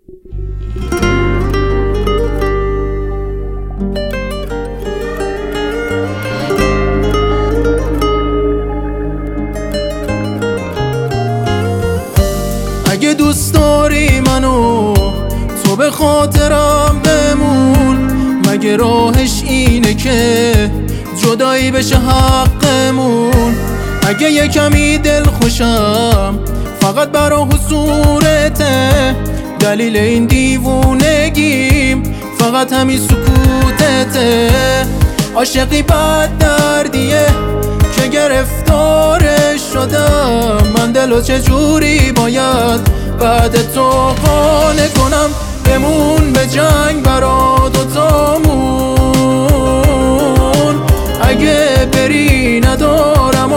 اگه دوست داری منو تو به خاطرم بمون، مگه راهش اینه که جدایی بشه حقمون؟ اگه یه کمی دل خوشم فقط برا حضورته، دلیل این دیوونگیم فقط همین سکوتته. عاشقی بد دردیه که گرفتارش شدم، من دلو چجوری باید بعد تو قانع کنم؟ بمون به جنگ برا دوتامون، اگه بری ندارم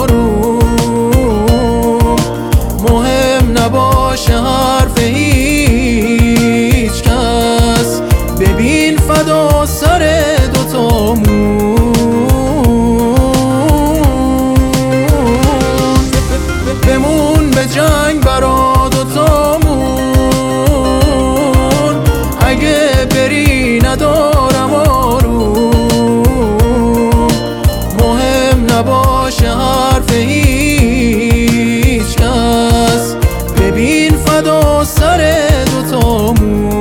آروم، مهم نباشه حرف هیچ کس، ببین فدا سر دوتامون. بمون به جنگ برا دوتامون، اگه بری ندارم آروم، مهم نباشه حرف هیچ کس، ببین فدا سر دوتامون.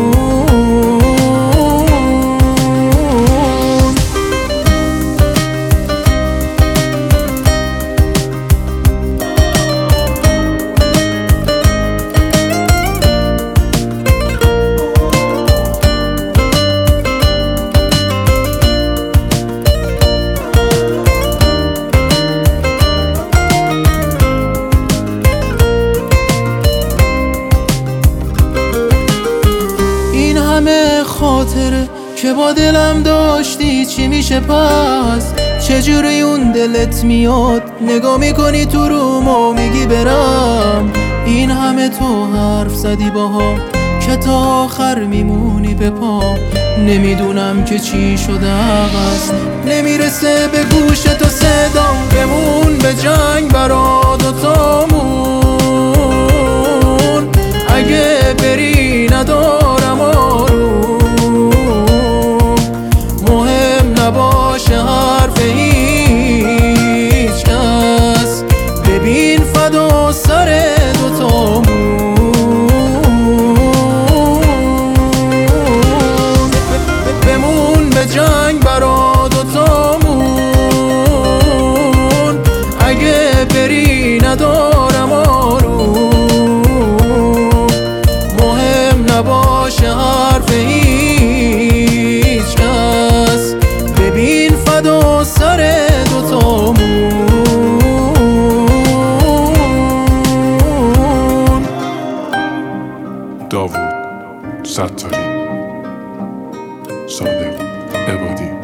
همه خاطره که با دلم داشتی چی میشه پس؟ چجوری اون دلت میاد نگاه میکنی تو روم و میگی برم؟ این همه تو حرف زدی باها که تا آخر میمونی به پا، نمیدونم که چی شده عوض نمیرسه به گوش تو صدام. بمون به جنگ برا دوتامون، اگه بری ندارم آروم، مهم نباشه حرف هیچ کس، ببین فدا سر دوتامون. بمون به جنگ برا دوتامون، اگه بری ندارم آروم، مهم نباشه حرف هیچ کس، ببین فدا سر دوتامون. داوود ستاری، صادق عبادی.